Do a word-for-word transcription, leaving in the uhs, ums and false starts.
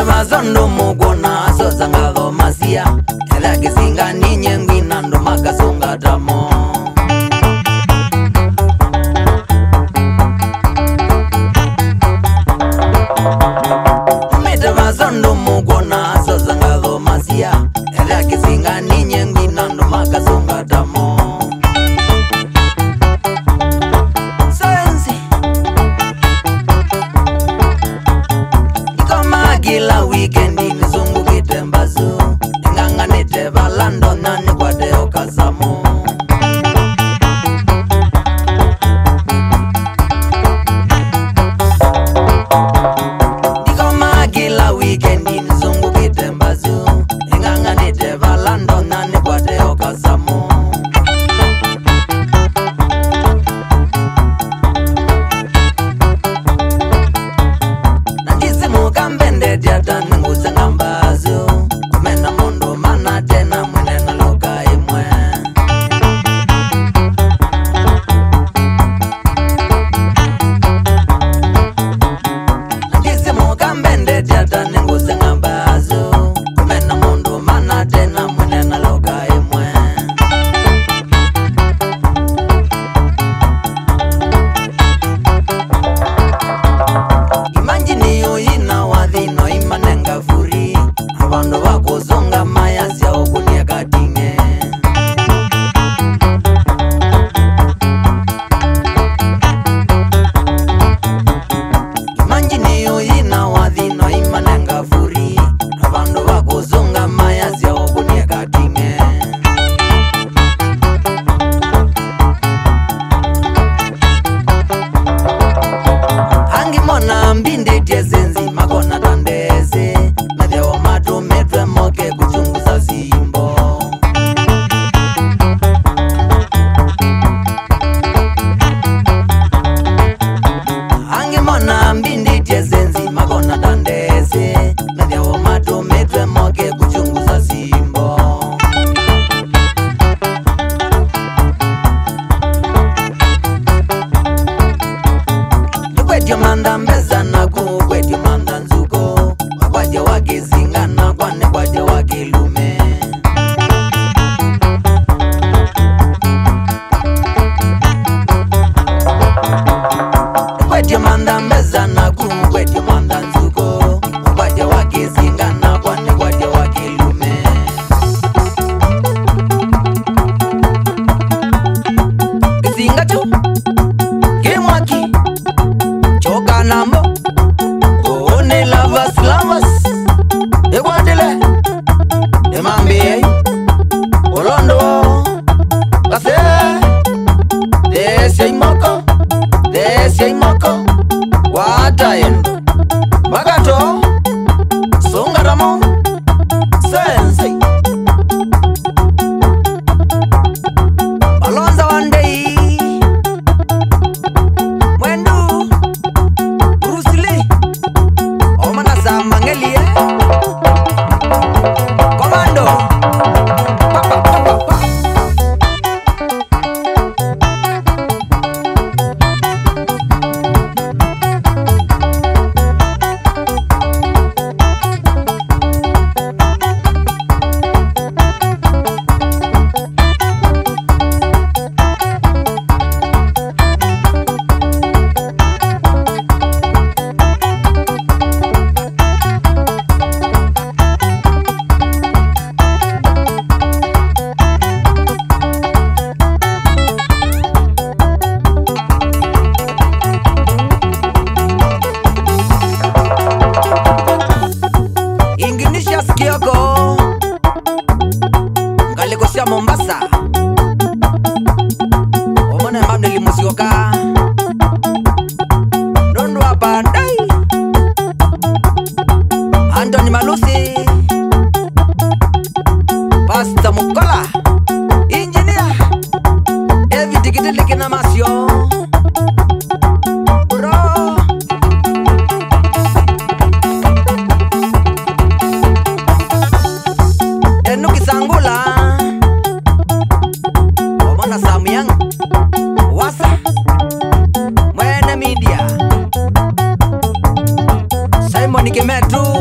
Umite mazondo mugona asoza ngatho masia Ela kisinga ninye ngwina ndo makasonga tamo Umite mazondo mugona asoza ngatho masia Ela kisinga ninye ngwina ndo makasonga tamo Kila weekendi nizungukite mbazu Ninganganite balando nani kwa deo kazamo Nikoma kila weekendi nizungukite mbazu Ninganganite balando nani kwa deo kazamo Kambende diata ninguze ngambazu Kumena mundu mana tena mwene na loka imwe Nandisi mukambende diata ninguze ngambazu Kumena mundu mana tena mwene na loka imwe Imanjini yoyina wadhino imanenga furi Abandu bakuzonga maya sya okunia katinge Imanjini yoyina wadhino imanenga furi Abandu bakuzonga maya sya okunia katinge Hangi mona mbinde tiezenzi makona tandeze Medya wa matu metwe moke kuchunguza zimbo Hangi mona mbinde tiezenzi makona tandeze Medya wa matu metwe moke kuchunguza zimbo Kwetyo manda mbeza na ku kwetyo manda nzuko Wakwaje wakizingana kwane kwaje wakilume Kwetyo manda mbeza na ku kwetyo manda nzuko Wakwaje wakizingana kwane kwaje wakilume Kizinga chu Kimwaki Choka nambo One lovers lovers Ewadile Emambi Olondo Kase Desi imoko Desi imoko Wata yendo Magato Sungaramo Sensei Balonza one day Mwendu Bruce Lee Omana Samangelie Commando Papa Papa Papa Ngalikosia Mombasa Omone mbamde limusioka Nondo apandai Anthony Malusi Pasta Mukola Engineer David Gidele kina masyo Bro Enuki Sangula Omona Samyang Wasa Mwene Media Simon Kimetu